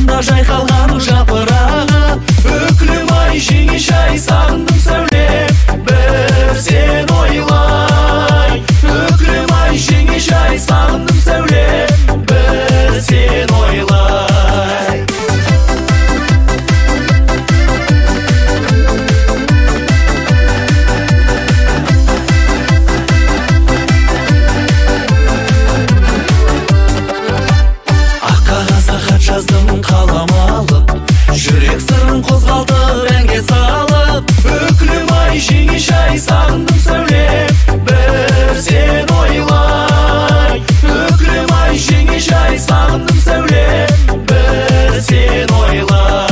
басында жайқалған жапырағы. Өкілім ай жеңеш ай сағындым сәулем, бір сен ойлай. Өкілім ай жеңеш ай сағындым сәулем, бір сен ойлай. Ақ қағазға хат жаздым қалам алып, жүрек сырын қозғалтып әнге салып. Өкілім ай жеңеш ай сағындым сәулем, бір сен ойлай. Өкілім ай жеңеш ай сағындым сәулем, бір сен ойлай.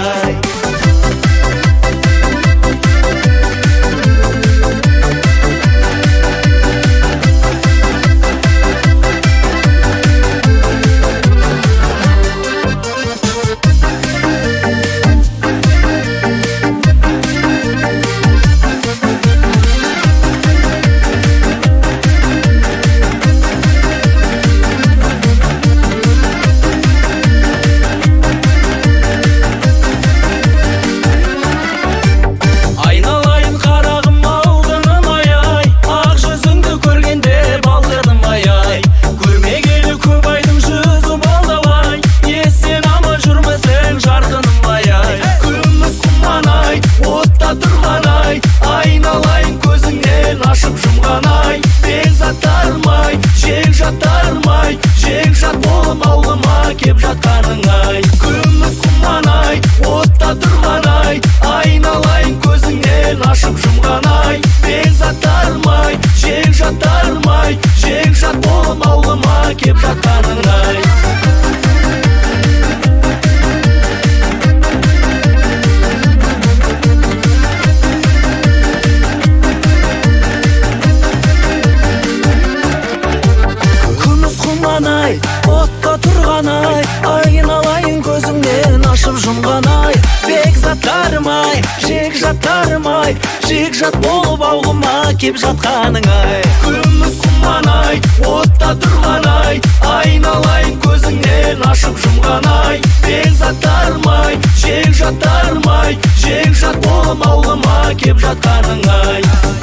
Айналайын қарағым алтыным ай-ай, ақ жүзіңді көргенде балдырдым ай-ай. Көрмегелі көп айдың жүзі балдавай, естен аман жүрмесең жарқыным ай-ай. Күміс құман ай, отта тұрған ай, айналайын көзіңнен ашып жұмған ай. Бекзаттарым ай, жекжаттарым ай, жекжат болып ауылыма кеп жатқаның ай. Күміс құман ай, отта тұрған ай, айналайын көзіңнен ашып жұмған ай. Бекзаттарым ай, жекжаттарым ай, жекжат болып ауылыма кеп жатқаның ай. Күміс құман ай, отта тұрған ай, айналайын көзіңнен ашып жұмған ай. Бекзаттарым ай, жекжаттарым ай, жекжат болып ауылыма кеп жатқаның ай. Күміс құман ай, отта тұрған ай, айналайын көзіңнен ашып жұмған ай. Бекзаттарым ай, жекжаттарым ай, жекжат болып ауылыма кеп жатқаның ай.